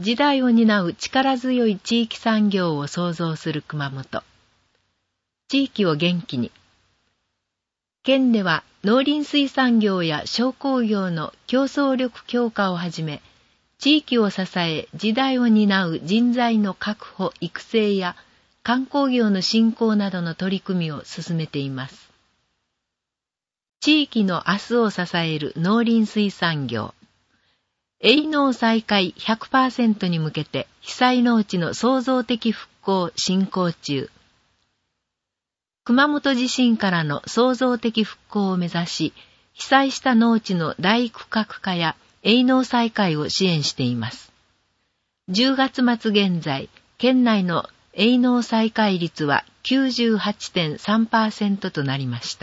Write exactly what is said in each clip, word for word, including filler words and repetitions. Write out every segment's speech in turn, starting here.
時代を担う力強い地域産業を創造する熊本。地域を元気に。県では農林水産業や商工業の競争力強化をはじめ、地域を支え時代を担う人材の確保・育成や観光業の振興などの取り組みを進めています。地域の明日を支える農林水産業。営農再開 ひゃくパーセント に向けて被災農地の創造的復興進行中。熊本地震からの創造的復興を目指し、被災した農地の大区画化や営農再開を支援しています。じゅうがつ末現在、県内の営農再開率は きゅうじゅうはちてんさんパーセント となりました。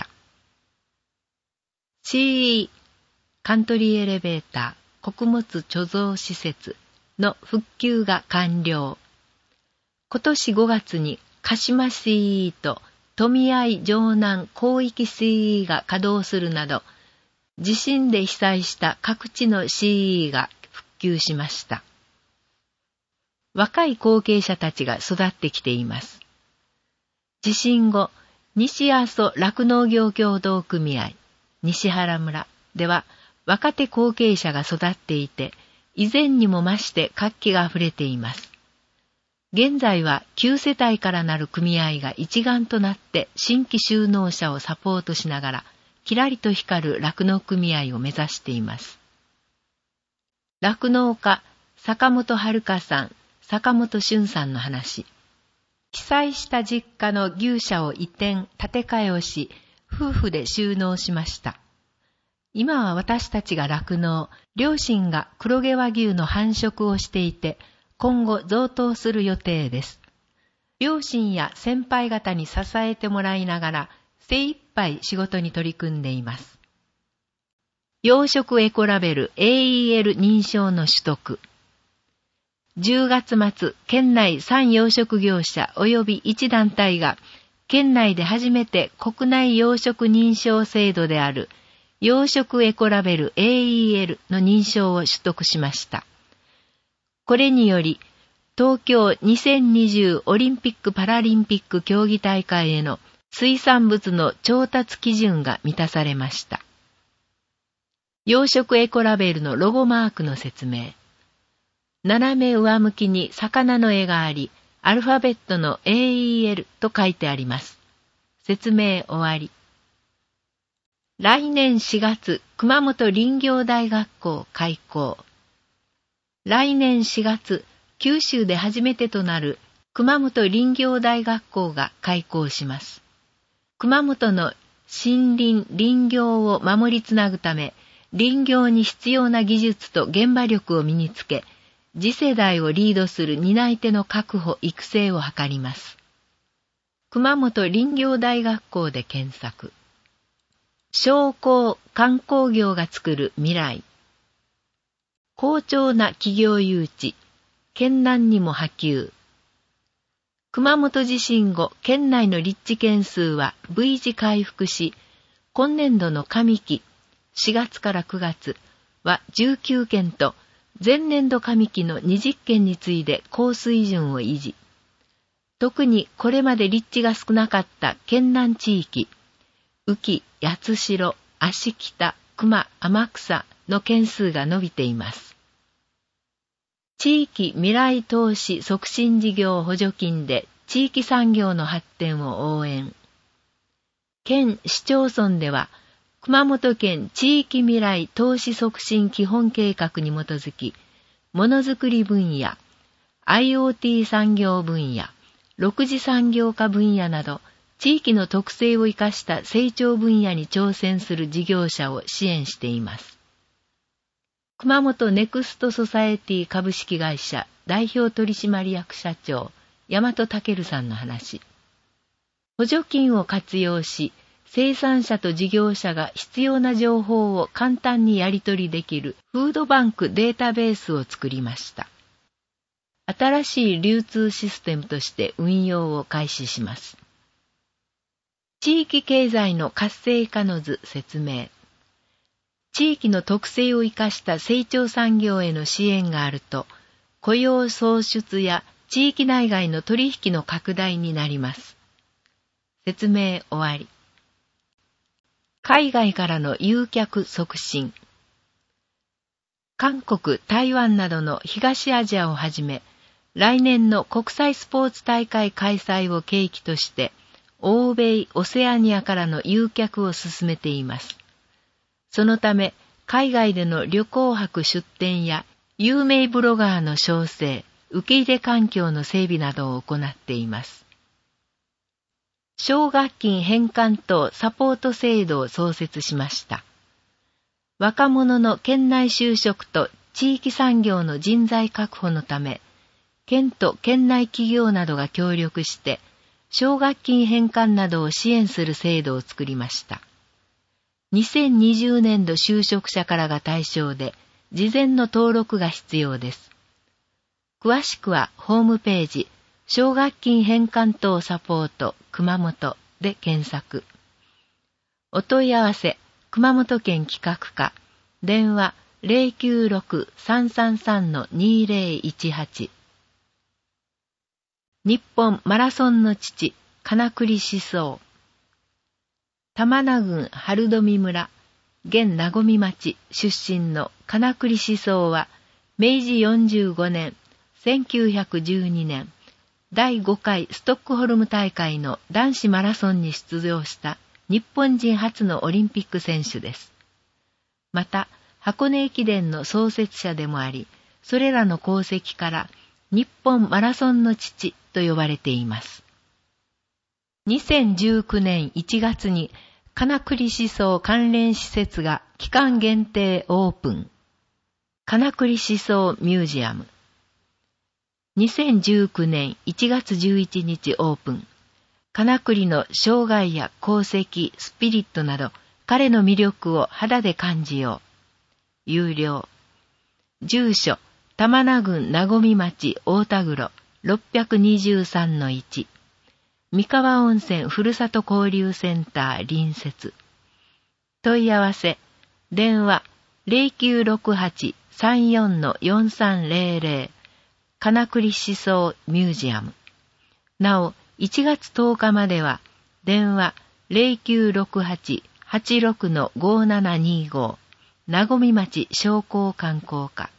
シーイー カントリーエレベーター穀物貯蔵施設の復旧が完了。今年ごがつに鹿島 シーイー と富合城南広域 シーイー が稼働するなど、地震で被災した各地の シーイー が復旧しました。若い後継者たちが育ってきています。地震後、西阿蘇酪農業協同組合、西原村では、若手後継者が育っていて、以前にも増して活気があふれています。現在はきゅうせたいからなる組合が一丸となって新規就農者をサポートしながら、きらりと光る酪農組合を目指しています。酪農家、坂本遥さん、坂本俊さんの話。被災した実家の牛舎を移転、建て替えをし、夫婦で就農しました。今は私たちが酪農、両親が黒毛和牛の繁殖をしていて、今後増頭する予定です。両親や先輩方に支えてもらいながら、精一杯仕事に取り組んでいます。養殖エコラベル エーイーエル 認証の取得。じゅうがつ末、県内さん養殖業者及びいち団体が、県内で初めて国内養殖認証制度である、養殖エコラベル エーイーエル の認証を取得しました。これにより、東京にせんにじゅうオリンピック・パラリンピック競技大会への水産物の調達基準が満たされました。養殖エコラベルのロゴマークの説明。斜め上向きに魚の絵があり、アルファベットの エーイーエル と書いてあります。説明終わり。来年しがつ、熊本林業大学校開校。来年しがつ、九州で初めてとなる熊本林業大学校が開校します。熊本の森林・林業を守りつなぐため、林業に必要な技術と現場力を身につけ、次世代をリードする担い手の確保・育成を図ります。熊本林業大学校で検索。商工・観光業が作る未来。好調な企業誘致。県南にも波及。熊本地震後、県内の立地件数は V 字回復し、今年度の上期しがつからくがつはじゅうきゅうけんと、前年度上期のにじゅっけんに次いで高水準を維持。特にこれまで立地が少なかった県南地域、宇城、八代、芦北、熊、天草の件数が伸びています。地域未来投資促進事業補助金で地域産業の発展を応援。県市町村では、熊本県地域未来投資促進基本計画に基づき、ものづくり分野、アイオーティー 産業分野、六次産業化分野など、地域の特性を生かした成長分野に挑戦する事業者を支援しています。熊本ネクストソサエティ株式会社代表取締役社長、大和健さんの話。補助金を活用し、生産者と事業者が必要な情報を簡単にやり取りできるフードバンクデータベースを作りました。新しい流通システムとして運用を開始します。地域経済の活性化の図説明。地域の特性を生かした成長産業への支援があると、 雇用創出や地域内外の取引の拡大になります。説明終わり。海外からの誘客促進。韓国、台湾などの東アジアをはじめ、来年の国際スポーツ大会開催を契機として、欧米、オセアニアからの誘客を進めています。そのため、海外での旅行泊出展や有名ブロガーの招聘、受け入れ環境の整備などを行っています。奨学金返還等サポート制度を創設しました。若者の県内就職と地域産業の人材確保のため、県と県内企業などが協力して、奨学金返還などを支援する制度を作りました。にせんにじゅうねんど就職者からが対象で、事前の登録が必要です。詳しくはホームページ、奨学金返還等サポート熊本で検索。お問い合わせ、熊本県企画課、電話 ゼロきゅうろく さんさんさん にゼロいちはち。日本マラソンの父、金栗思想。玉名郡春富村、現名古町出身の金栗思想は、めいじよんじゅうごねん、せんきゅうひゃくじゅうにねん、だいごかいストックホルム大会の男子マラソンに出場した日本人初のオリンピック選手です。また、箱根駅伝の創設者でもあり、それらの功績から日本マラソンの父と呼ばれています。にせんじゅうきゅうねんいちがつに金栗思想関連施設が期間限定オープン。金栗思想ミュージアム。にせんじゅうきゅうねんいちがつじゅういちにちオープン。金栗の生涯や功績、スピリットなど、彼の魅力を肌で感じよう。有料。住所、玉名郡名古町大田黒 ろっぴゃくにじゅうさんのいち。三河温泉ふるさと交流センター隣接。問い合わせ、電話 ゼロきゅうろくはち さんよん よんさんゼロゼロ。金栗思想ミュージアム。なお、いちがつとおかまでは、電話 ゼロきゅうろくはち はちろく ごななにご。名古町商工観光課。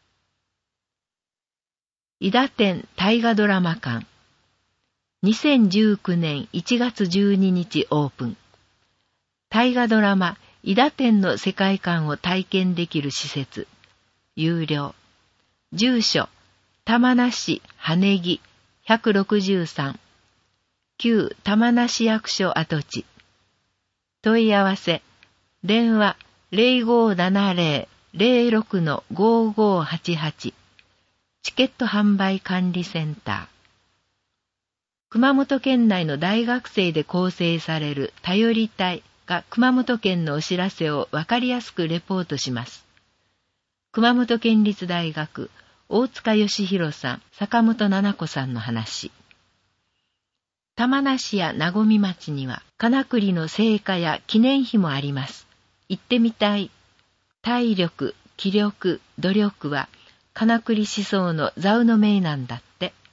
伊田店大河ドラマ館。にせんじゅうきゅうねんいちがつじゅうににちオープン。大河ドラマ伊田店の世界観を体験できる施設。有料。住所、玉名市羽木ひゃくろくじゅうさん。旧玉名市役所跡地。問い合わせ、電話ゼロごななゼロ ゼロろく ごごはちはち。チケット販売管理センター。熊本県内の大学生で構成される頼り隊が熊本県のお知らせをわかりやすくレポートします。熊本県立大学、大塚義弘さん、坂本七子さんの話。玉名市や名古町には金栗の聖火や記念碑もあります。行ってみたい。体力、気力、努力は金栗思想の座右の銘なんだって。